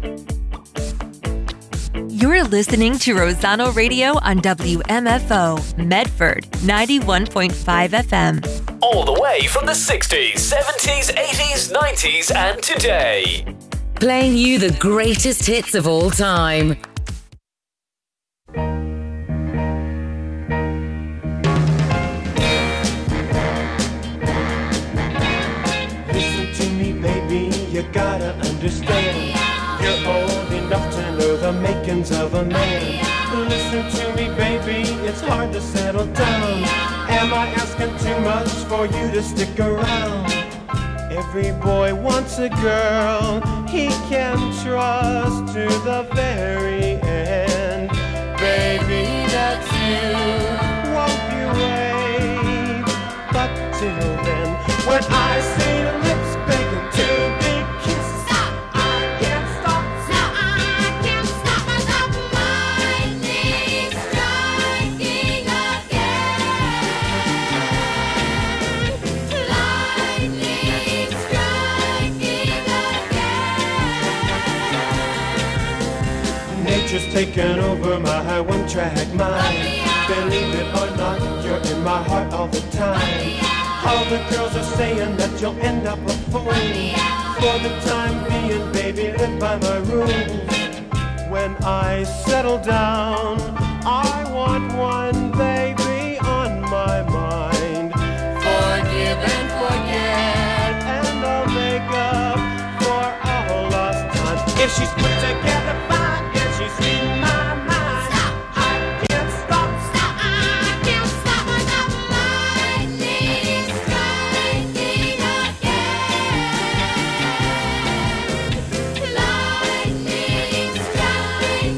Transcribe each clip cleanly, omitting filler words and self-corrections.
You're listening to Rosanna Radio on WMFO, Medford, 91.5 FM. All the way from the 60s, 70s, 80s, 90s, and today. Playing you the greatest hits of all time. Listen to me, baby, you gotta understand. You're old enough to know the makings of a man. Listen to me, baby, it's hard to settle down. Am I asking too much for you to stick around? Every boy wants a girl he can trust to the very end. Baby, that's you, won't you wait? But till then, when I see your lips begging to be kissed, stop, I can't stop, stop, I can't stop myself. Lightning striking again. Lightning striking again. Nature's taken over my one-track mind. Believe it or not, you're in my heart all the time. All the girls are saying that you'll end up a fool. For the time being, baby, live by my rules. When I settle down, I want one baby on my mind. Forgive and forget, and I'll make up for all lost time. If she's put together fine, if she's in my mind, stop, I can't stop, stop, I can't stop myself. Lightning striking again. Lightning striking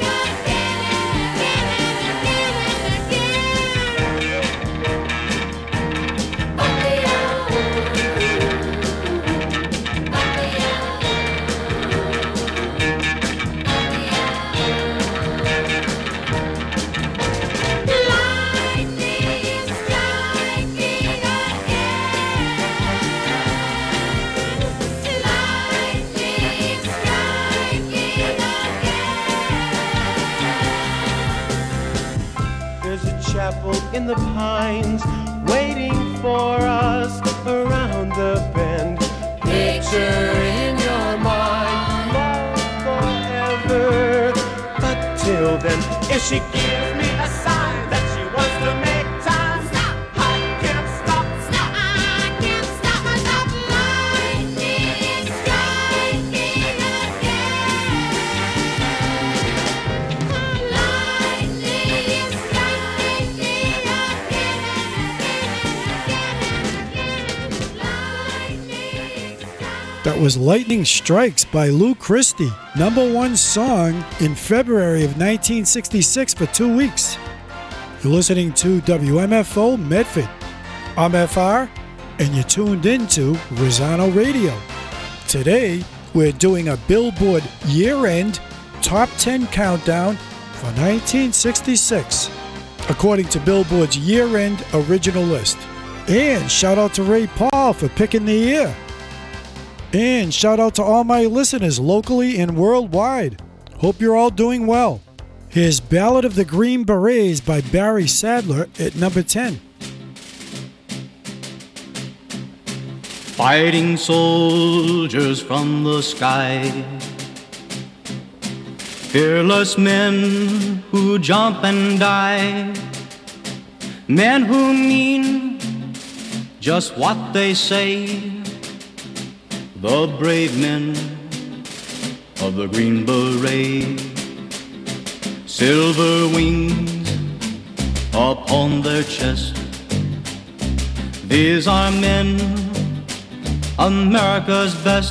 There's a chapel in the pines waiting for us around the bend. Picture in your mind, love forever. But till then, if she gives me a sign that she wants to make time, stop, I can't stop, stop, I can't stop myself. Lightning striking again. Lightning That was Lightning Strikes by Lou Christie, #1 song in February of 1966 for 2 weeks. You're listening to WMFO Medford. I'm FR, and you're tuned into Rosanna Radio. Today, we're doing a Billboard year-end Top 10 countdown for 1966, according to Billboard's year-end original list. And shout out to Ray Paul for picking the year. And shout out to all my listeners locally and worldwide. Hope you're all doing well. Here's Ballad of the Green Berets by Barry Sadler at number 10. Fighting soldiers from the sky, fearless men who jump and die, men who mean just what they say, the brave men of the Green Beret. Silver wings upon their chest, these are men, America's best.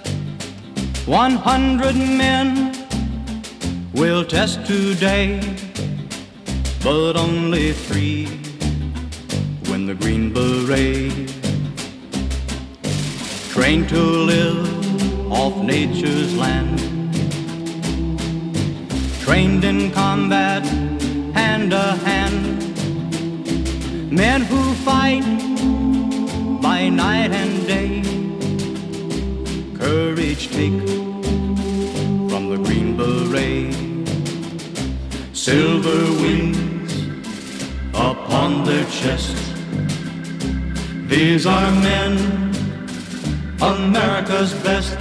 100 men will test today, but only 3 win the Green Beret. Trained to live off nature's land, trained in combat hand to hand, men who fight by night and day, courage take silver wings upon their chest. These are men, America's best.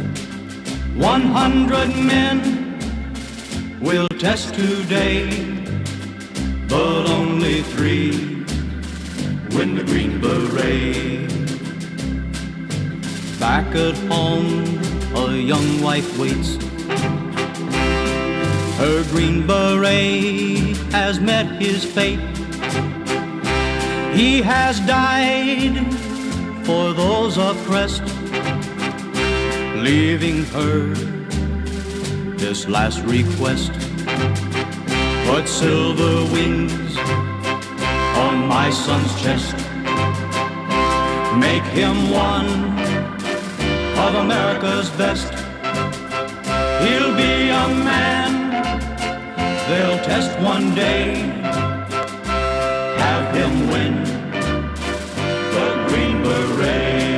100 men will test today, but only 3 win the Green Beret. Back at home, a young wife waits. Her Green Beret has met his fate. He has died for those oppressed, leaving her this last request. Put silver wings on my son's chest. Make him one of America's best. He'll be a man they'll test one day. Have him win the Green Beret.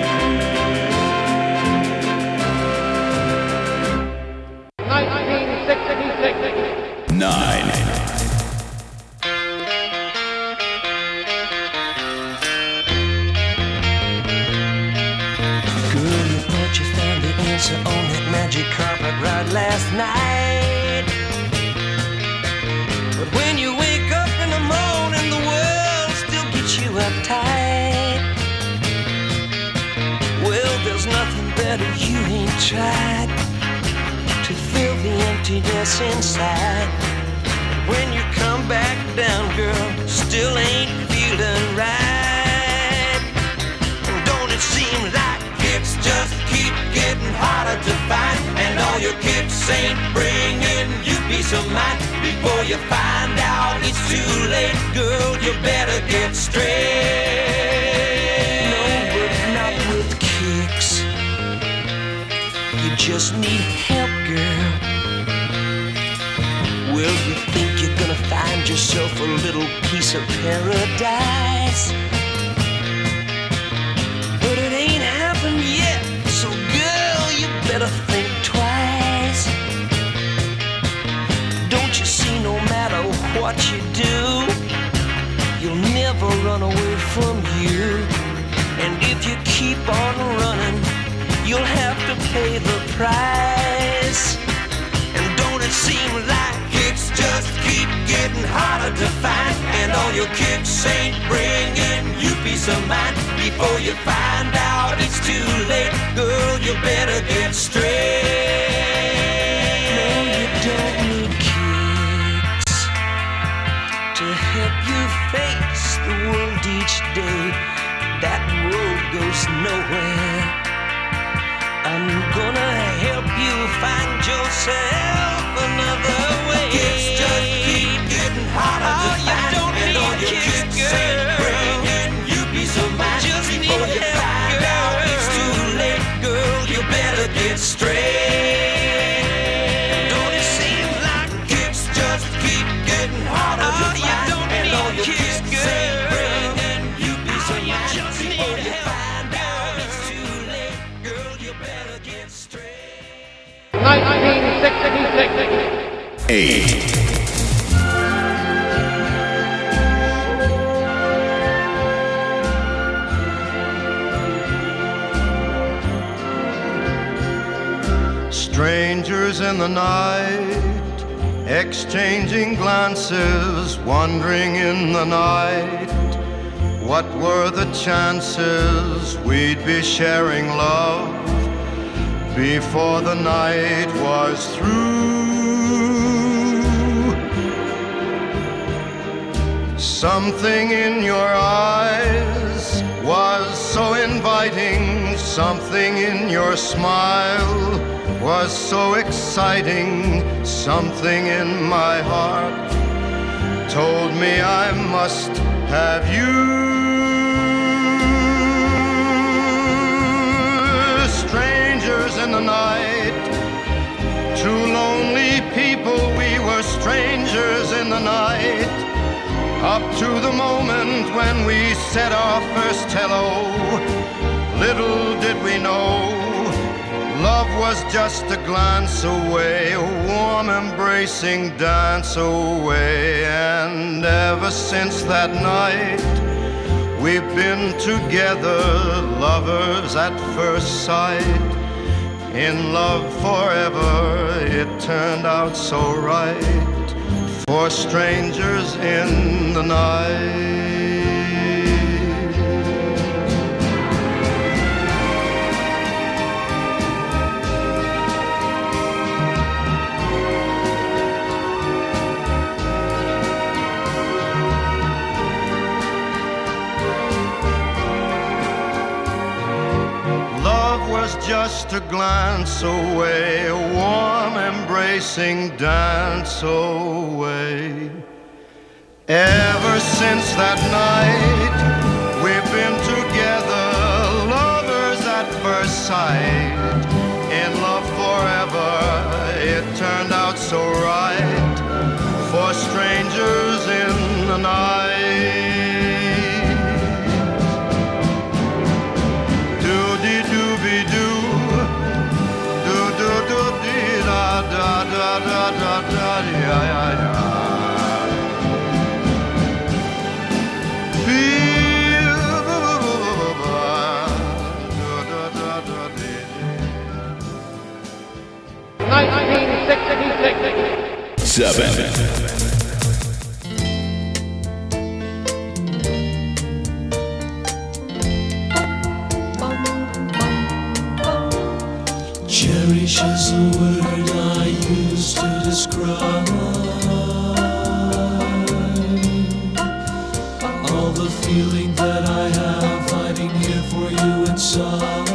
1966. 9. On that magic carpet ride last night. But when you wake up in the morning, the world still gets you uptight. Well, there's nothing better you ain't tried to fill the emptiness inside. When you come back down, girl, still ain't feeling right. And don't it seem like it's just keep getting harder to find, and all your kicks ain't bringing you peace of mind. Before you find out it's too late, girl, you better get straight. No, but not with kicks. You just need help, girl. Well, you think you're gonna find yourself a little piece of paradise, but it ain't happened yet. So girl, you better think twice. Don't you see, no matter what you do, you'll never run away from you. And if you keep on running, you'll have to pay the price. And don't it seem like it's just keep getting harder to find, and all your kicks ain't bringing you peace of mind. Before you find out it's too late, girl, you better get straight. No, you don't need kicks to help you face the world each day. That road goes nowhere. I'm gonna help you find yourself another way. Kicks just keep getting harder to find, and all your kicks ain't bringing you peace of mind. Just before you find out it's too late, girl, you better get straight. Don't it seem like kicks just keep getting harder to find, and all your kicks ain't bringing you peace of mind. Just before you find out it's too late, girl, you better get straight. 1966. 8. Strangers in the night, exchanging glances, wandering in the night. What were the chances we'd be sharing love before the night was through? Something in your eyes was so inviting, something in your smile was so exciting, something in my heart told me I must have you. Strangers in the night, two lonely people, we were strangers in the night, up to the moment when we said our first hello. Little did we know, love Love was just a glance away, a warm embracing dance away. And ever since that night, we've been together, lovers at first sight. In love forever, it turned out so right, for strangers in the night. Just a glance away, a warm embracing dance away. Ever since that night, we've been together, lovers at first sight. In love forever, it turned out so right, for strangers in the night. Da da da da da ya ya ya. Feel da da da da. 1966. 7. Cherish is a word I use to describe all the feeling that I have hiding here for you inside.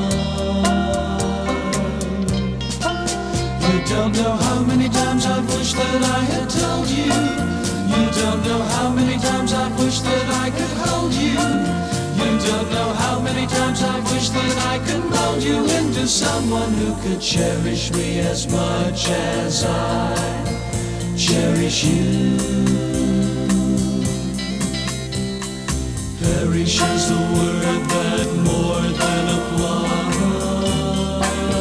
You don't know how many times I've wished that I had told you. You don't know how many times I've wished that I could hold you. You don't know how many times I've wished that I could mold you into someone who could cherish me as much as I cherish you. Perish is the word that more than applies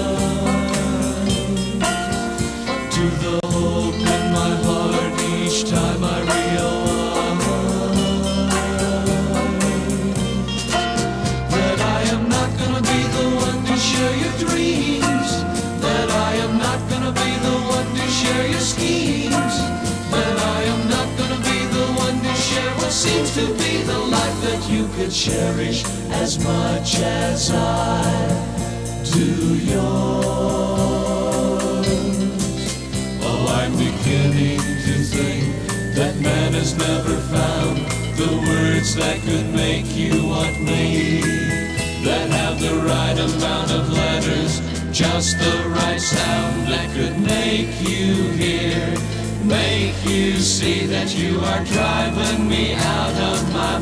to the hope in my heart each time I realize share your dreams, that I am not gonna be the one to share your schemes, that I am not gonna be the one to share what seems to be the life that you could cherish as much as I do yours. Oh, I'm beginning to think that man has never found the words that could make you want me, that have the right amount of letters, just the right sound that could make you hear, make you see that you are driving me out of my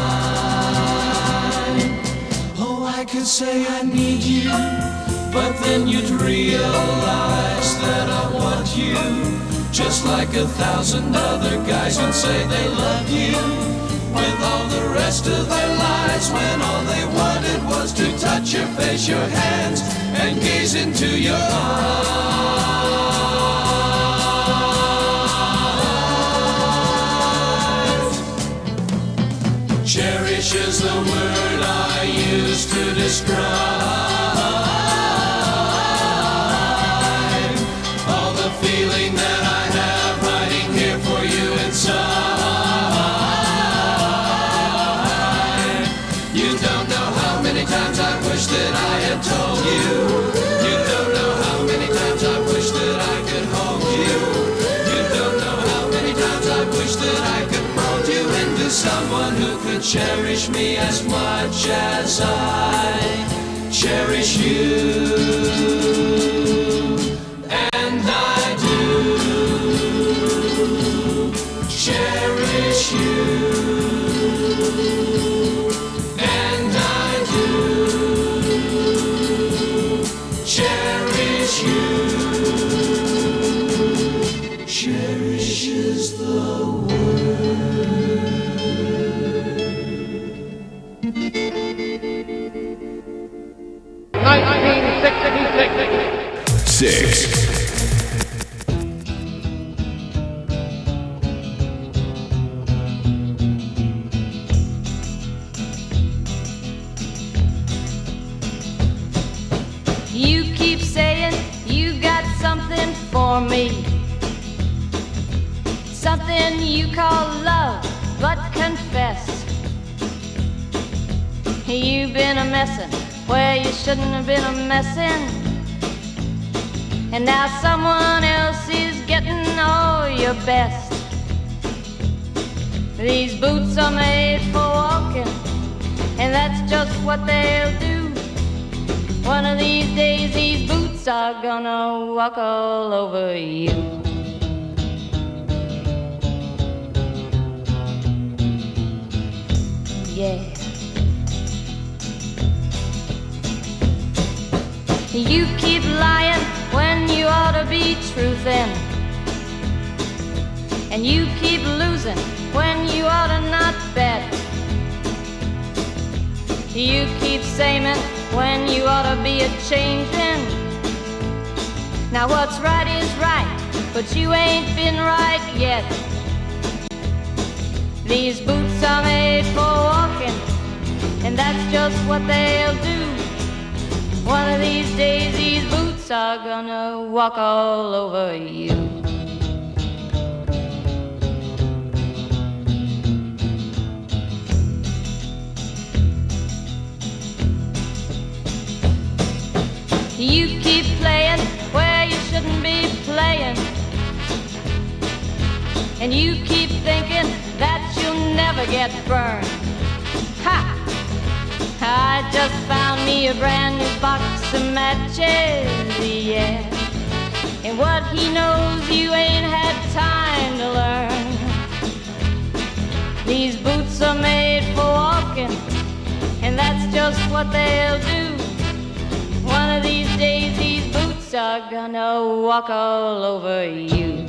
mind. Oh, I could say I need you, but then you'd realize that I want you, just like 1,000 other guys would say they love you, with all the rest of their lives, when all they wanted was to touch your face, your hands, and gaze into your eyes. Cherish is the word I use to describe all the feeling that I have hiding here for you inside. Times I wish that I had told you. You don't know how many times I wish that I could hold you. You don't know how many times I wish that I could mold you into someone who could cherish me as much as I cherish you. And I do cherish you. Cherish you. Cherish is the word. 1966. for me. Something you call love, but confess you've been a messin' where you shouldn't have been a messin'. And now someone else is getting all your best. These boots are made for walking, and that's just what they'll do. One of these days these boots are gonna walk all over you. Yeah. You keep lying when you ought to be truthin', and you keep losing when you ought to not bet. You keep saying when you ought to be a-changin'. Now what's right is right, but you ain't been right yet. These boots are made for walking, and that's just what they'll do. One of these days these boots are gonna walk all over you. You keep playing where you shouldn't be playing, and you keep thinking that you'll never get burned. Ha! I just found me a brand new box of matches, yeah. And what he knows you ain't had time to learn. These boots are made for walking, and that's just what they'll do. One of these days these boots are gonna walk all over you.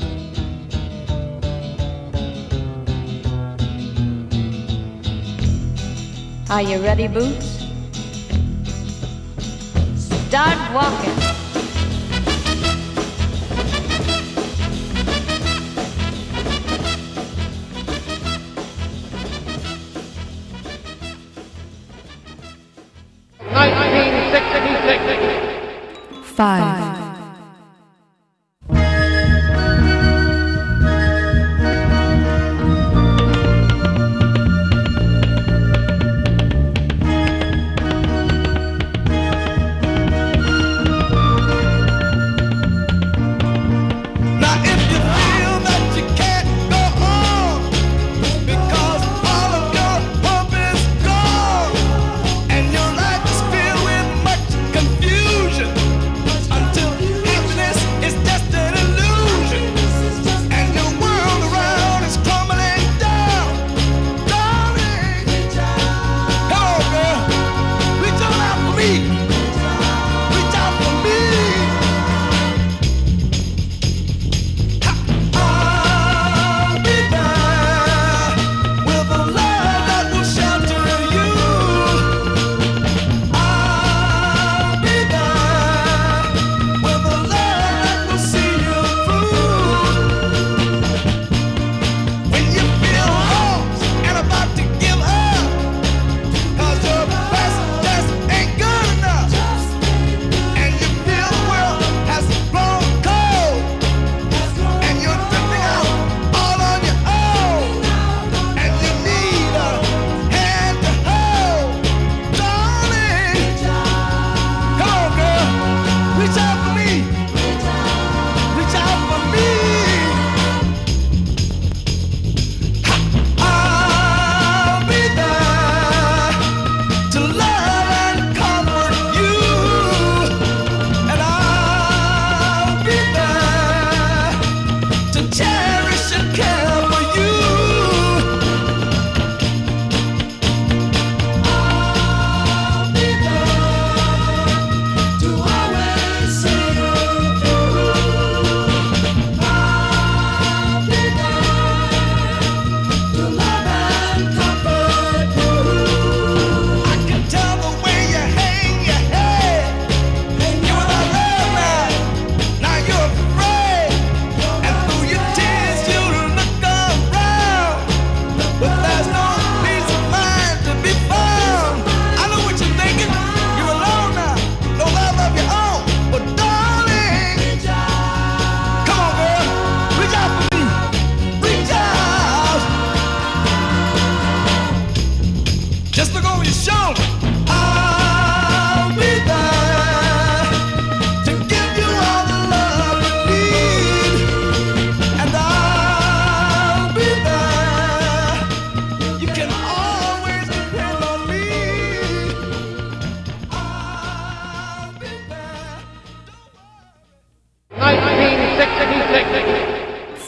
Are you ready, Boots? Start walking. Five. Until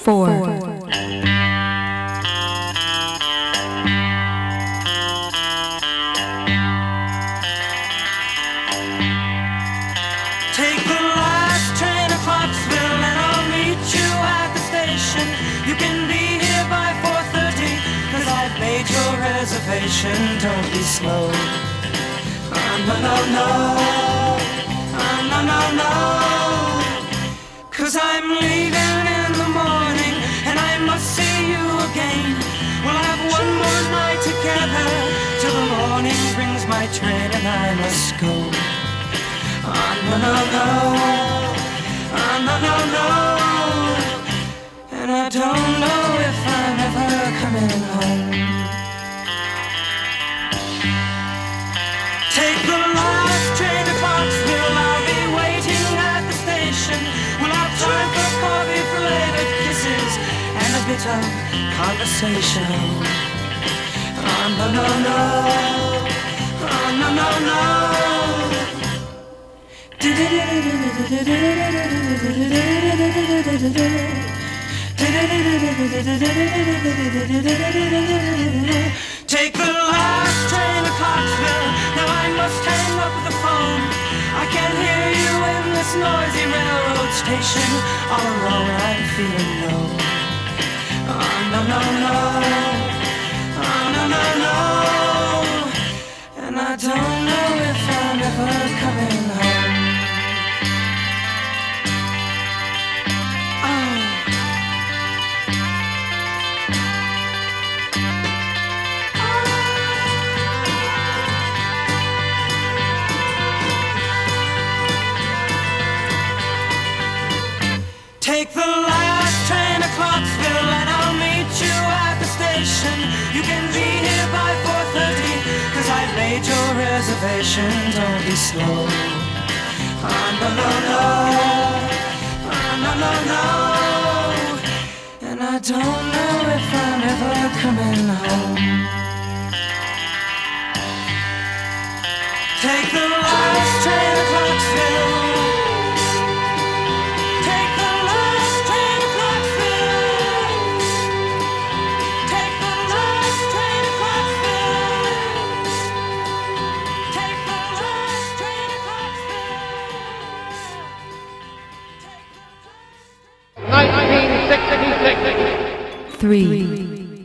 4. Take the last train to Clarksville and I'll meet you at the station. You can be here by 4:30, 'cause I've made your reservation. Don't be slow. No, no, no. No, no, no. 'Cause I'm leaving in the morning and I must see you again. We'll have one more night together till the morning brings my train and I must go. No, no, no. No, no, no. And I don't know if I'm ever coming home. Take the last train to Clarksville. I'll be waiting at the station. We'll have time for coffee, for later kisses, and a bit of conversation. No, no, no. No, no, no. Take the last train to Clarksville. Now I must hang up the phone. I can't hear you in this noisy railroad station. All alone I'm feeling low. No, no, no. No, no, no. And I don't know if I'm ever coming home. Take the last train to Clarksville and I'll meet you at the station. You can be here by 4:30, 'cause I've made your reservation. Don't be slow. No, no, no. No, no, no. And I don't know if I'm ever coming home. Take the last train to Clarksville. Three.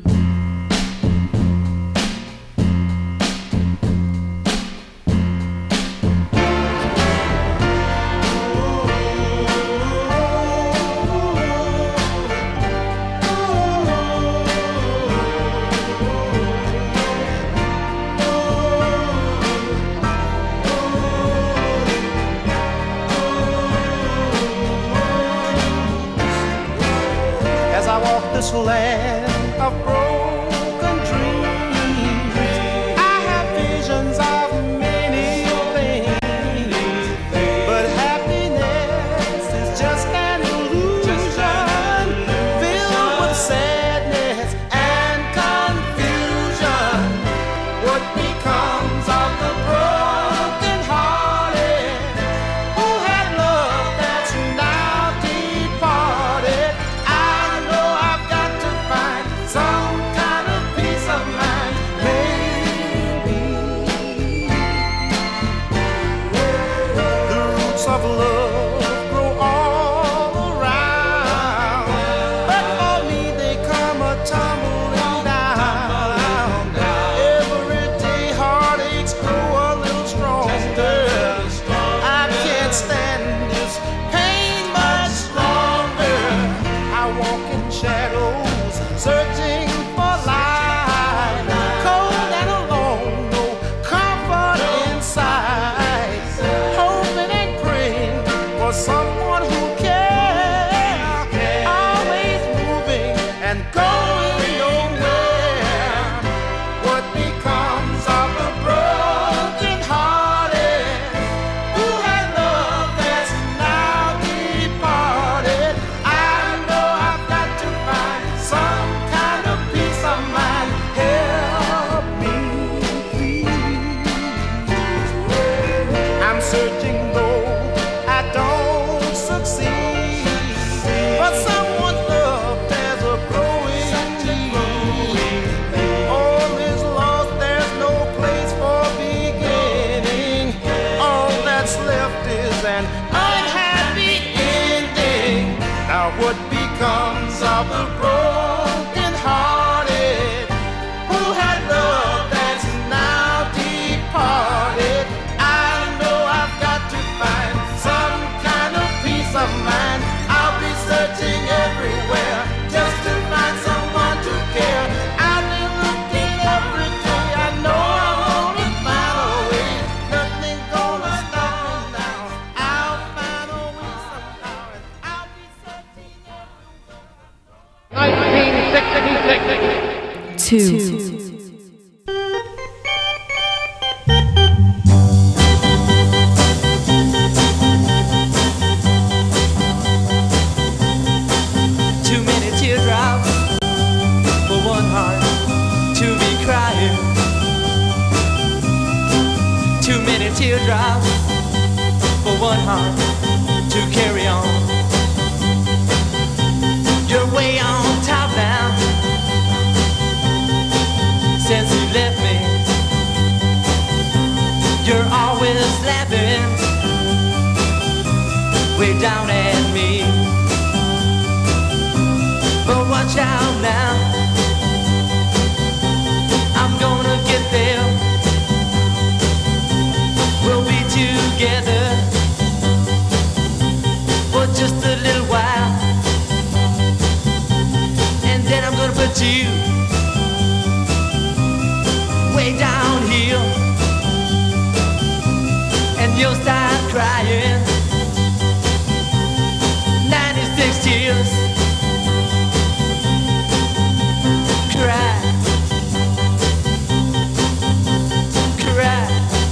As I walk this land of broken dreams, I have visions of many things, but happiness is just an illusion, filled with sadness and confusion. What becomes of the broken hearted who had love that's now departed? Some Now what becomes of the broken hearted who had love that's now departed? I know I've got to find some kind of peace of mind. I'll be searching everywhere just to find someone to care. I've been looking every day. I know I'm gonna find a way. Nothing gonna stop me now. I'll find a way somehow, and I'll be searching everywhere. 2. 'Too many teardrops for one heart to carry on. You're way on top now since you left me. You're always laughing way down at me. But watch out now, I'm gonna get there. We'll be together for just a little while, and then I'm gonna put you way down here, and you'll start crying 96 tears. Cry, cry.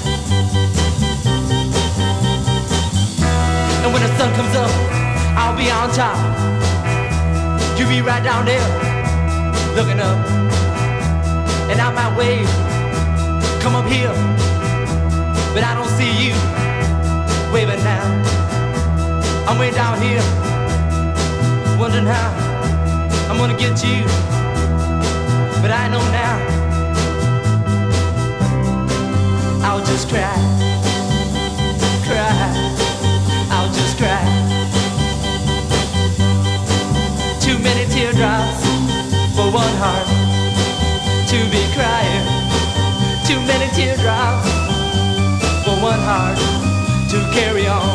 And when the sun comes up, I'll be on top. You'll be right down there, looking up. And I might wave, come up here, but I don't see you waving now. I'm way down here, wondering how I'm gonna get you. But I know now, I'll just cry, cry. I'll just cry. Too many teardrops for one heart to be crying. Too many teardrops for one heart to carry on.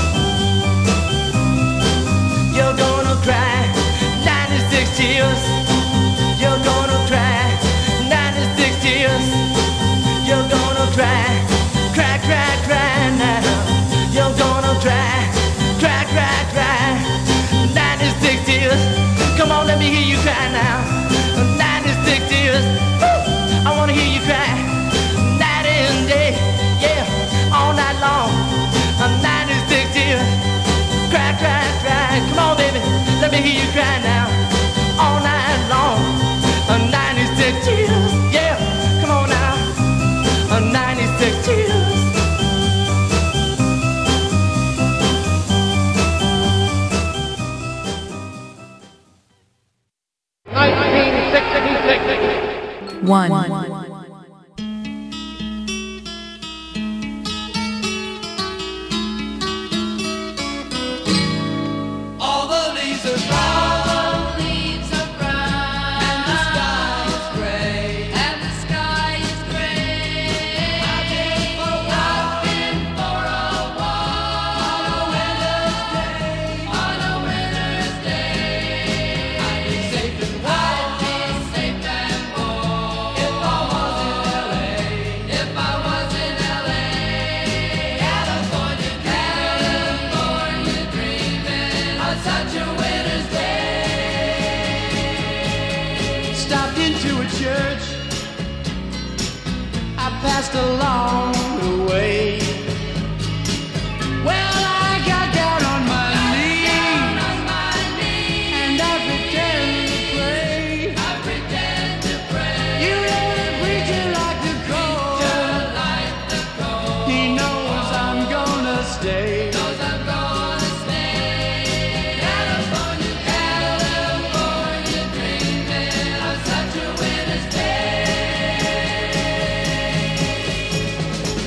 You're gonna cry 96 tears. You're gonna cry 96 tears. You're gonna cry, cry, cry, cry now. You're gonna cry, cry, cry, cry 96 tears. Come on, let me hear you cry now. 96 tears. Woo! I wanna hear you cry night and day, yeah, all night long. 96 tears. Cry, cry, cry. Come on, baby, let me hear you cry now. All night long. 96 tears, yeah. Come on now. 96 tears. One. All the leaves are brown, and the sky is gray, I've been for a walk on a winter's day, I'd be safe and warm if I was in LA, California dreaming on such a winter's day. Stopped into a church, I passed along the way. Well, I got down on my knees, and I pretend to pray. You know the preacher like the cold. He knows I'm gonna stay. California dreaming on such a winter's day.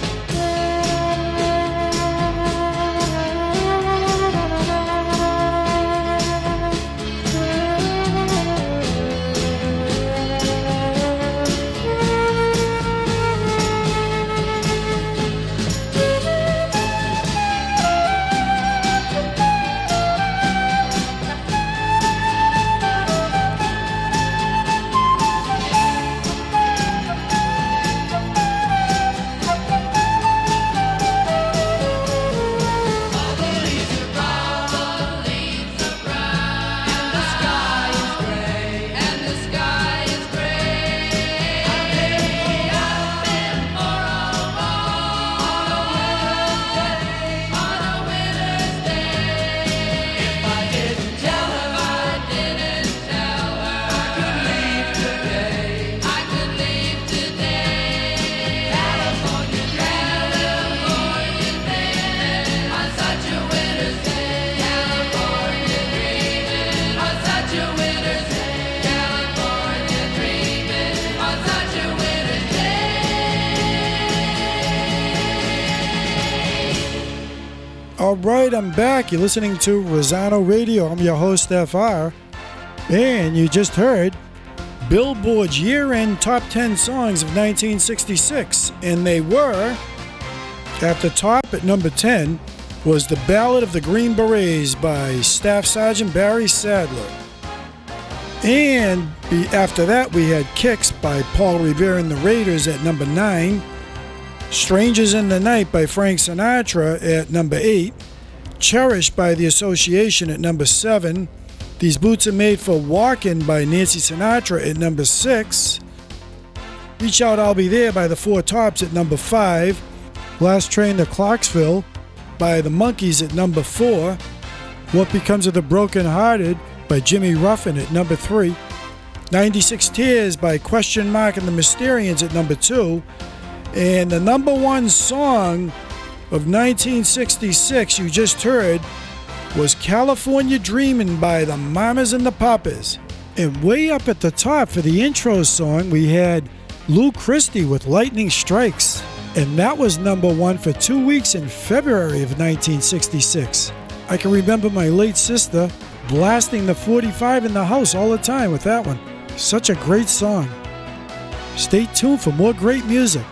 All right, I'm back. You're listening to Rosano Radio. I'm your host, FR. And you just heard Billboard's year-end top 10 songs of 1966. And they were, at the top at number 10, was The Ballad of the Green Berets by Staff Sergeant Barry Sadler. And after that, we had Kicks by Paul Revere and the Raiders at number 9. Strangers in the Night by Frank Sinatra at number 8. Cherished by The Association at number 7. These Boots Are Made for Walking by Nancy Sinatra at number 6. Reach Out, I'll Be There by the Four Tops at number 5. Last Train to Clarksville by the Monkees at number 4. What Becomes of the Broken Hearted by Jimmy Ruffin at number 3. 96 Tears by Question Mark and the Mysterians at number 2. And the number one song of 1966 you just heard was California Dreamin' by the Mamas and the Papas. And way up at the top for the intro song, we had Lou Christie with Lightning Strikes. And that was number one for 2 weeks in February of 1966. I can remember my late sister blasting the 45 in the house all the time with that one. Such a great song. Stay tuned for more great music.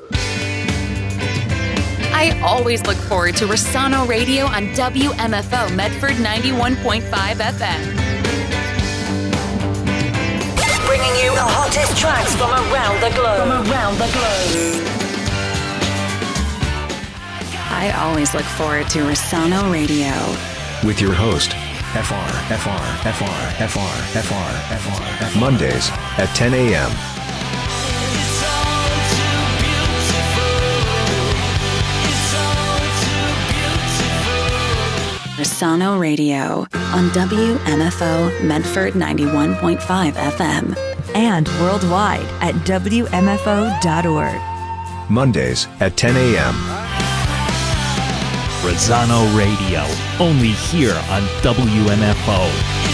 I always look forward to Rosano Radio on WMFO Medford 91.5 FM. Bringing you the hottest tracks from around the globe. I always look forward to Rosano Radio. With your host, FR. Mondays at 10 a.m. Rosano Radio on WMFO Medford 91.5 FM. And worldwide at WMFO.org. Mondays at 10 a.m. Rosano Radio, only here on WMFO.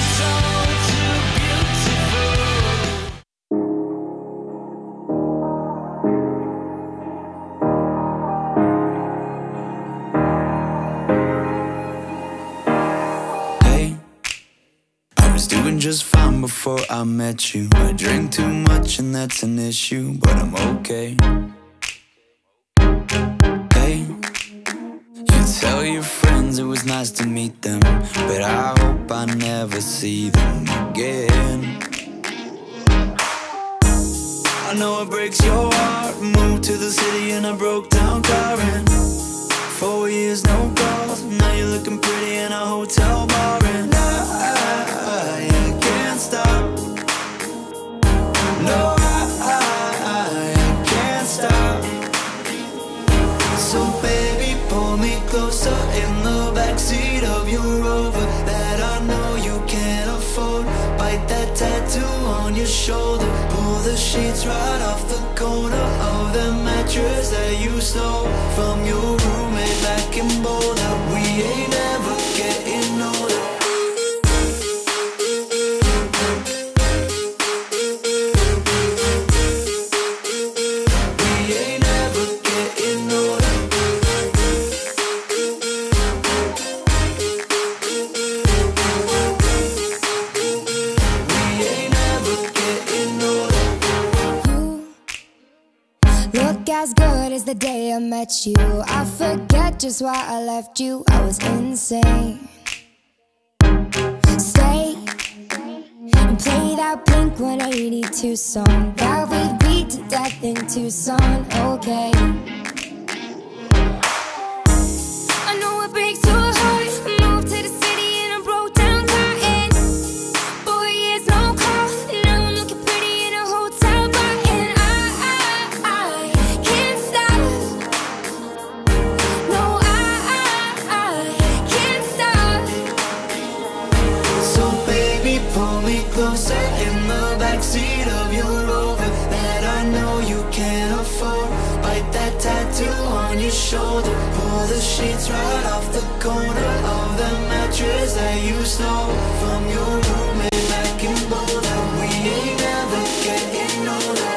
Just fine before I met you. I drink too much and that's an issue, but I'm okay. Hey, you tell your friends it was nice to meet them, but I hope I never see them again. I know it breaks your heart. Moved to the city in a broke down car and 4 years no calls. Now you're looking pretty in a hotel bar and I can't stop. No, I can't stop. So baby, pull me closer in the backseat of your Rover that I know you can't afford. Bite that tattoo on your shoulder. Pull the sheets right off the corner of the mattress that you stole from your roommate back in Boulder. We ain't ever getting older. As good as the day I met you. I forget just why I left you. I was insane. Stay and play that Blink-182 song that we beat to death in Tucson. Okay, I know it breaks your heart. Moved to the city in a broke down car and 4 years no call. Now I'm looking pretty in a hotel bar and I can't stop. No, I can't stop. So baby, pull me closer in the backseat of your Rover that I know you can't afford. Bite that tattoo on your shoulder. Pull the sheets right off the corner of the mattress that you stole from your roommate back in Boulder. We ain't ever getting older.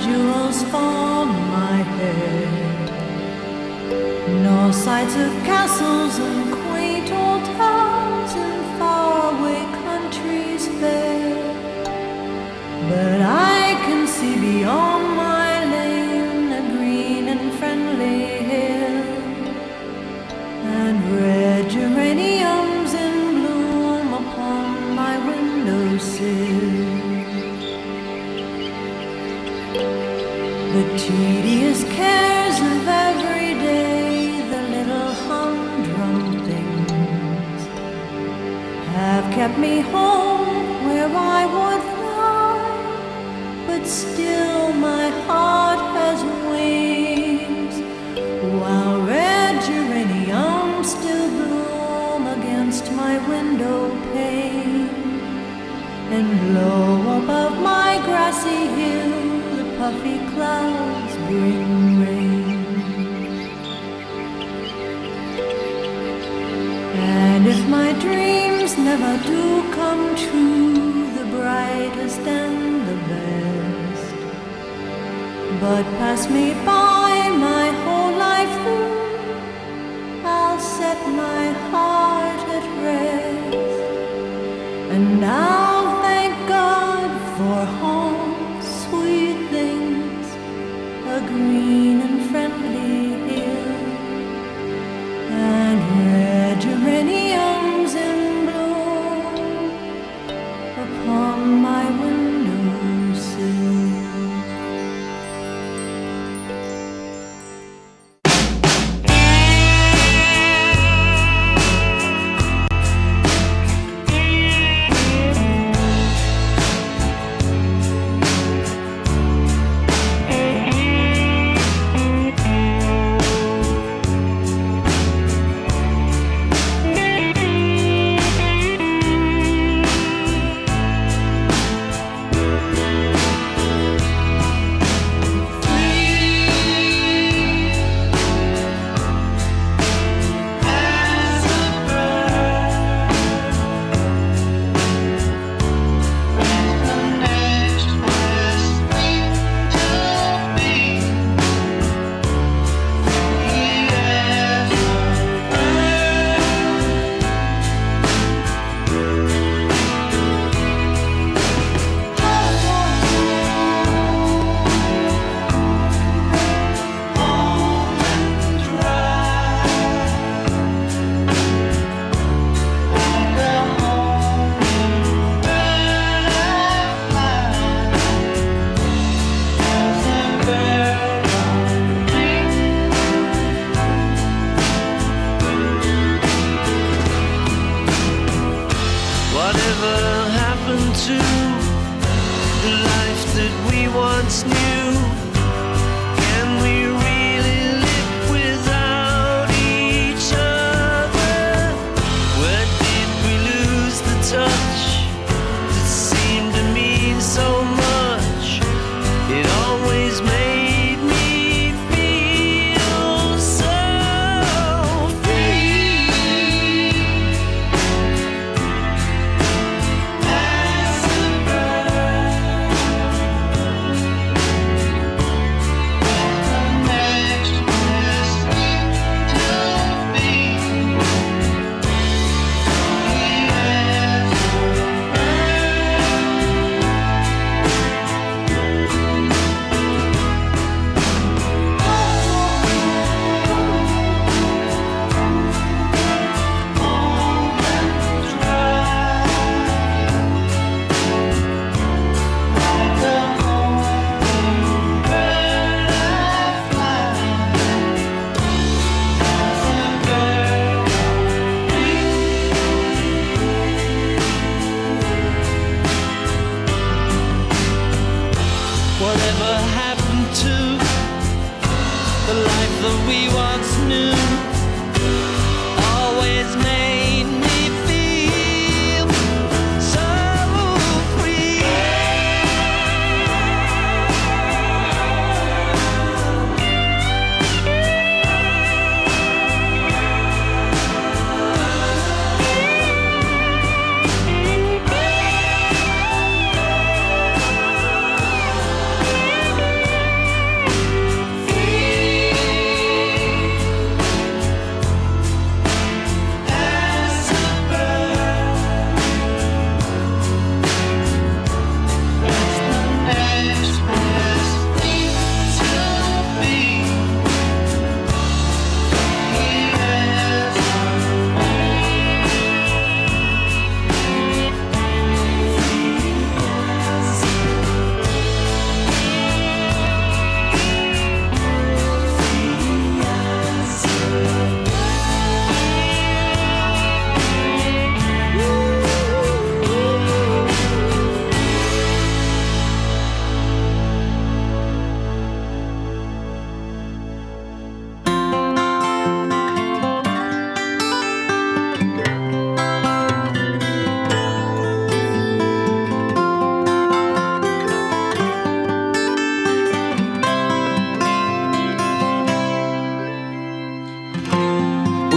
jewels for my head, nor sights of castles and quaint old towns in faraway countries fair. But I can see beyond my lane a green and friendly hill, and red geraniums in bloom upon my windowsill. The tedious cares of every day, the little humdrum things, have kept me home where I would fly, but still my heart has wings, while red geraniums still bloom against my window pane, and low above my grassy hill puffy clouds bring rain. And if my dreams never do come true, the brightest and the best, but pass me by my whole life through, I'll set my heart at rest, and I'll thank God for home, sweet things, a green and friendly hill, and red geraniums in bloom upon my windowsill.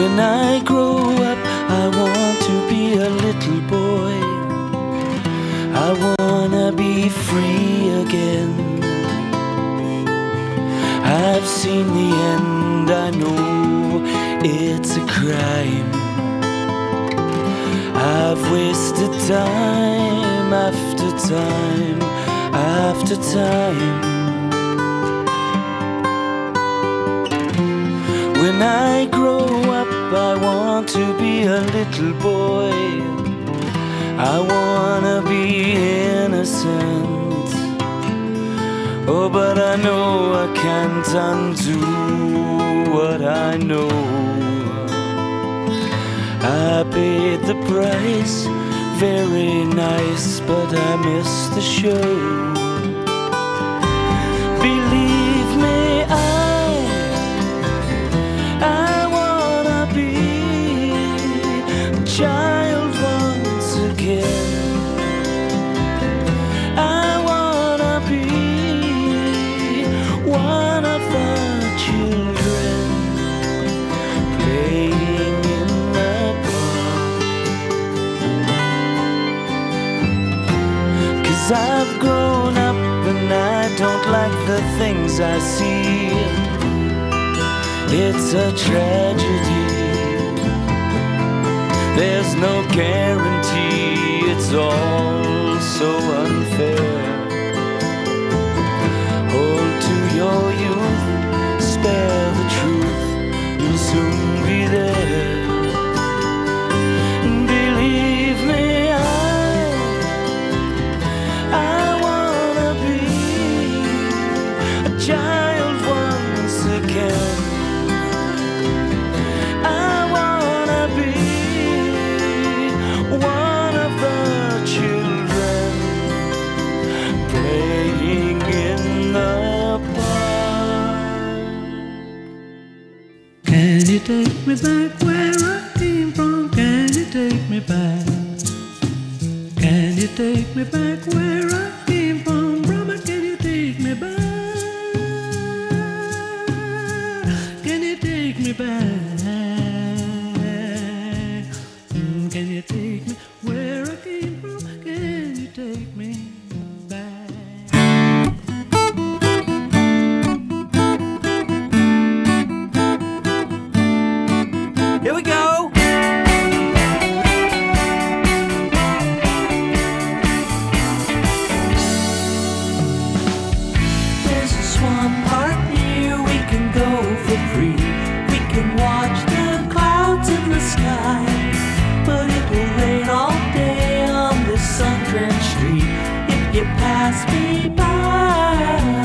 When I grow up, I want to be a little boy. I wanna be free again. I've seen the end, I know it's a crime. I've wasted time after time after time. When I grow up, I want to be a little boy. I wanna be innocent. Oh, but I know I can't undo what I know. I paid the price, very nice, but I missed the show. Believe me, I wanna be a child once again. I wanna be one of the children playing in the park. 'Cause I've grown up and I don't like the things I see. It's a tragedy. There's no guarantee. It's all so unfair. Hold to your youth, spare the truth, you'll soon be there. Believe me, I wanna be a child once again. I wanna be one of the children playing in the park. Can you take me back where I came from? Can you take me back? Can you take me back where I came from? Brahma, can you take me back? Can you take me back? Can you take me where I came from? Can you take me back? Here we go. There's a swamp park near, we can go for free. We can watch the clouds in the sky. But it will rain all day on this sun-drenched street if you pass me by.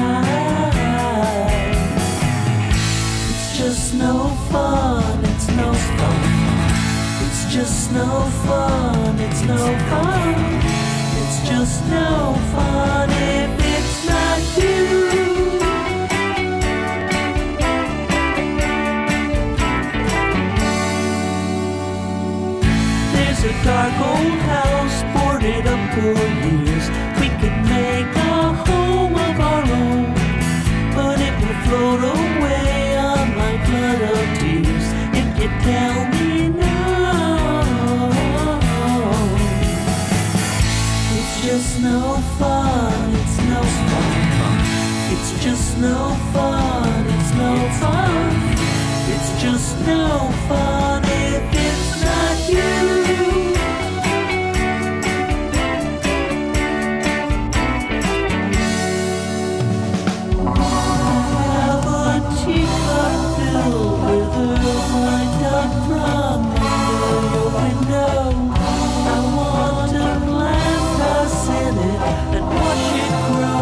It's just no fun, it's no fun. It's just no fun, it's no fun. It's just no fun if it's not you. There's a dark old house boarded up for years. We could make a home of our own, but it will float away on my flood of tears if you tell me no. It's just no fun, it's no fun. It's just no fun, it's no fun. It's just no fun if it's not you. Have a teacup filled with earth lined up from under your window. I want to plant us in it and watch it grow.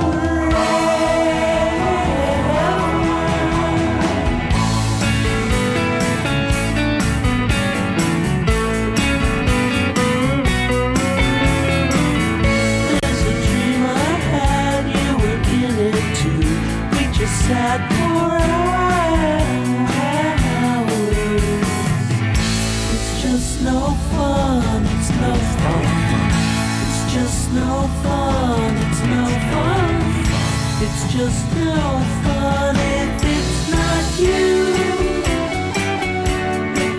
There's a dream I had, you were in it too. We just sat for hours. It's just no fun, it's no fun. It's just no fun, it's no fun. It's just no fun if it's not you. If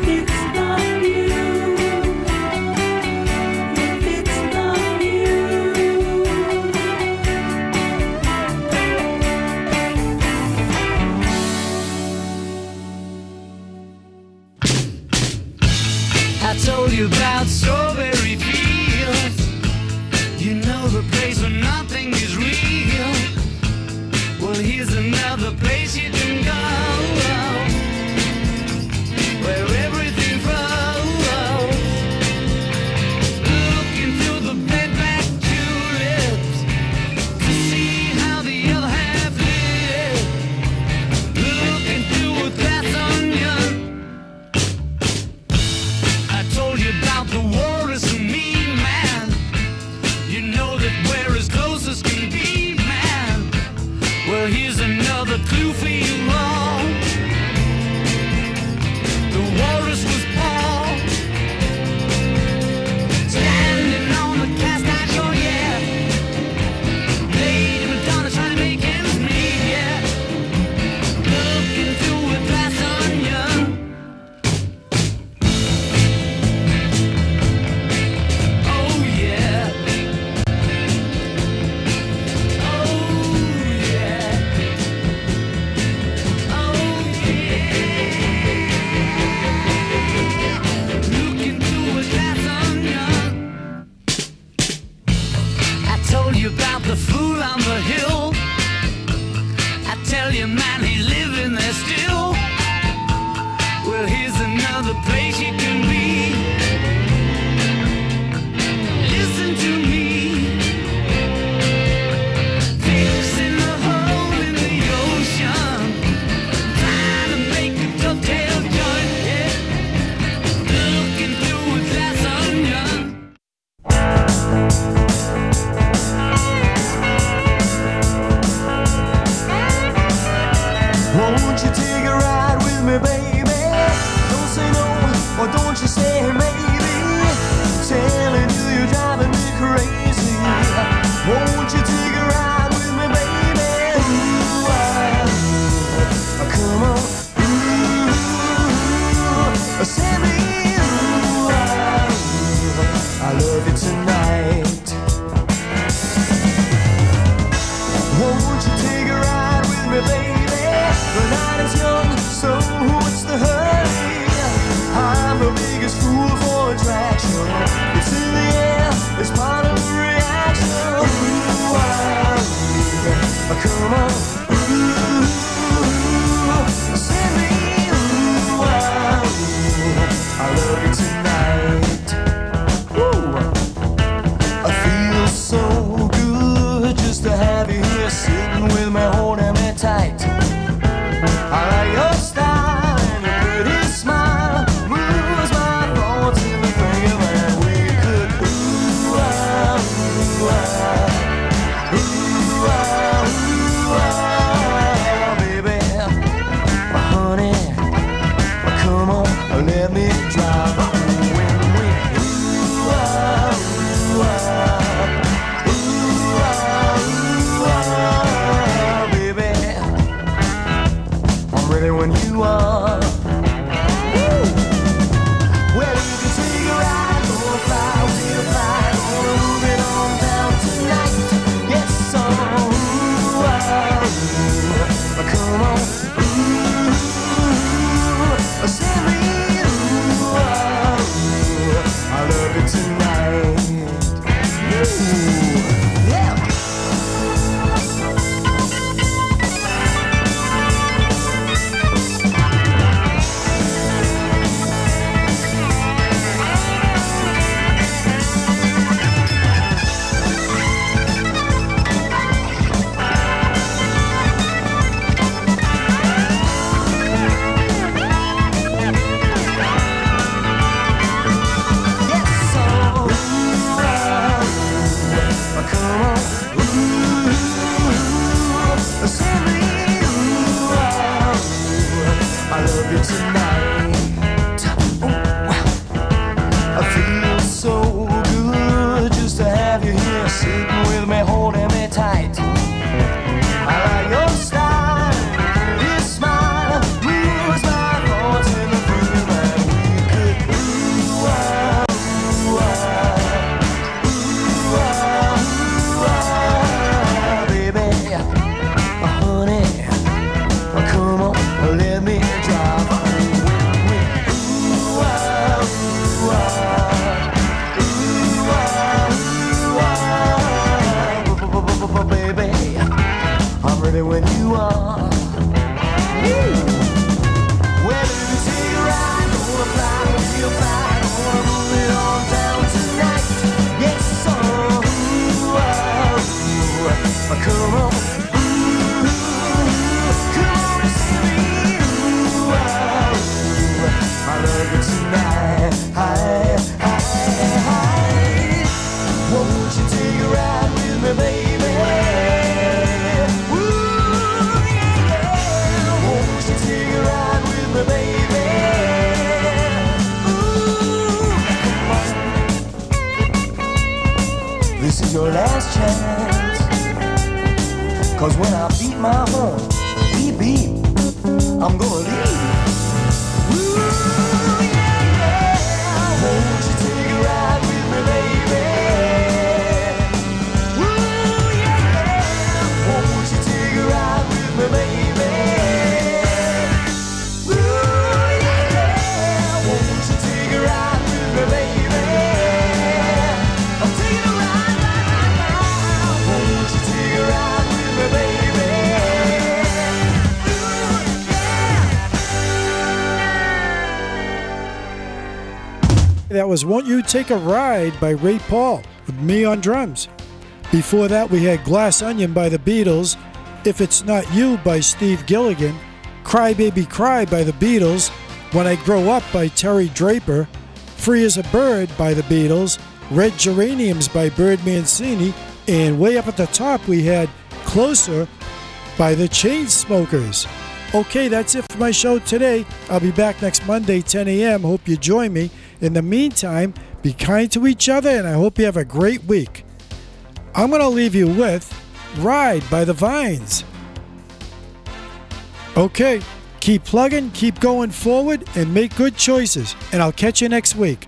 here's another place you can go, where everything flows. Looking through the bed-back tulips to see how the other half lives. Looking through a glass onion. I told you about the walrus and me, man. You know that we're as close as can be, man. Well, here's another clue for you all. The walrus was Paul, standing on the cast iron shore, yeah. Lady Madonna trying to make ends meet, yeah. Looking through a glass onion. Oh yeah. Oh yeah. Oh yeah. Looking through a glass onion. I told you about the fool on the hill. I tell you, man, he's living there still. Well, here's another place you can be. Listen to me. Fixing a hole in the ocean, trying to make a dovetail joint, yeah. Looking through a glass onion. Won't you take a ride with me, baby? Don't say no, or don't you say maybe. Telling you you're driving me crazy. Won't you take a ride with me, baby? Ooh, come on. Ooh, send me. Ooh, I love you tonight. Won't you take a ride with me, baby? The night is young, so what's the hurry? I'm the biggest fool for attraction. It's in the air, it's part of the reaction. Ooh, come on. Ooh, send me. Ooh, I love you tonight. Ooh, I feel so good just to have you here sitting with me, holding me tight. I like your style and your pretty smile. Moves my thoughts in the thinking that we could ooh, baby. Honey, come on, let me drive. When we baby, I'm ready when you are. Woo! Well, you can take a ride, gonna fly, we'll fly, gonna move it on down tonight. Yes, so come on. Ooh, send me. Ooh, I love you tonight. Ooh, yeah. when you are. Well, let me take a ride, gonna fly real fly, gonna move it on down tonight. Yes, come on, come on and see me. I love you tonight. Won't you take a ride with me, baby? Ooh, yeah. Won't you take a ride with me, baby? Ooh, come on. This is your last chance. 'Cause when I beat my horn, beep beep, I'm gonna leave. Ooh, yeah. Won't you take a ride with me, baby? Ooh, yeah. Won't you take a ride with me, baby? Ooh, yeah. Won't you take a ride with me, baby? I'm taking a ride right now. Won't you take a ride with me, baby? That was Won't You Take a Ride by Ray Paul with me on drums. Before that, we had Glass Onion by the Beatles, If It's Not You by Steve Gilligan, Cry Baby Cry by the Beatles, When I Grow Up by Terry Draper, Free as a Bird by the Beatles, Red Geraniums by Bird Mancini, and way up at the top we had Closer by the Chainsmokers. Okay, that's it for my show today. I'll be back next Monday, 10 a.m. Hope you join me. In the meantime, be kind to each other, and I hope you have a great week. I'm going to leave you with Ride by the Vines. Okay, keep plugging, keep going forward, and make good choices. And I'll catch you next week.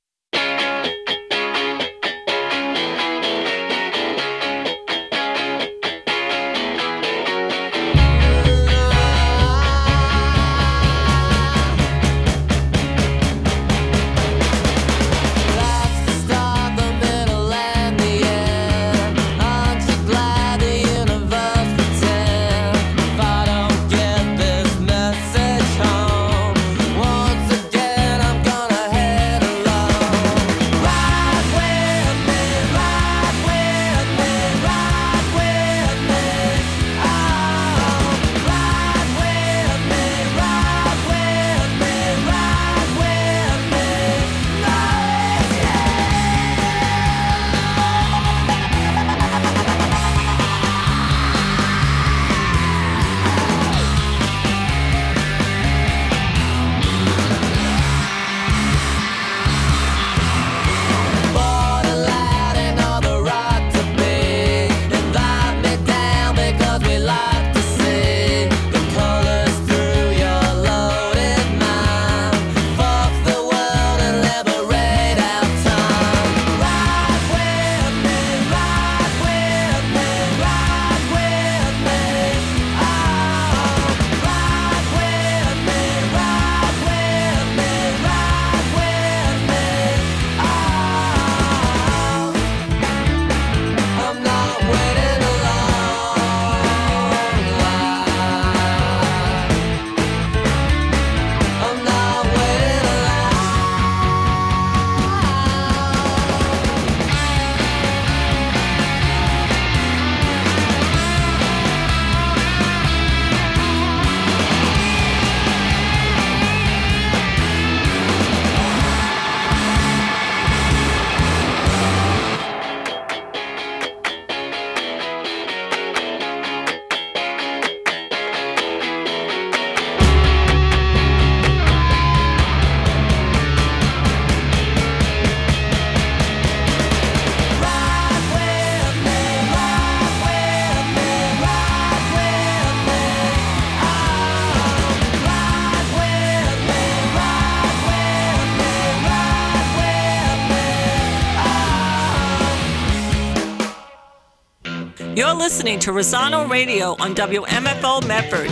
You're listening to Rosano Radio on WMFO Medford,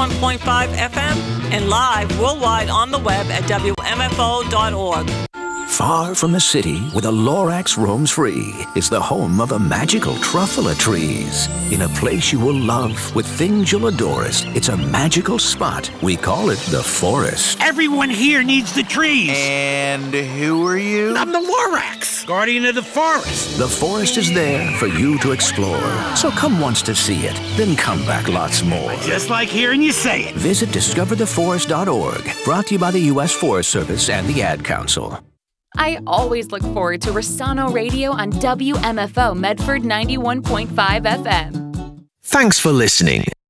91.5 FM, and live worldwide on the web at WMFO.org. Far from the city, where the Lorax roams free, is the home of the magical truffula trees. In a place you will love, with things you'll adore, it's a magical spot. We call it the forest. Everyone here needs the trees. And who are you? I'm the Lorax, guardian of the forest. The forest is there for you to explore. So come once to see it, then come back lots more. Just like hearing you say it. Visit discovertheforest.org. Brought to you by the U.S. Forest Service and the Ad Council. I always look forward to Rossano Radio on WMFO Medford 91.5 FM. Thanks for listening.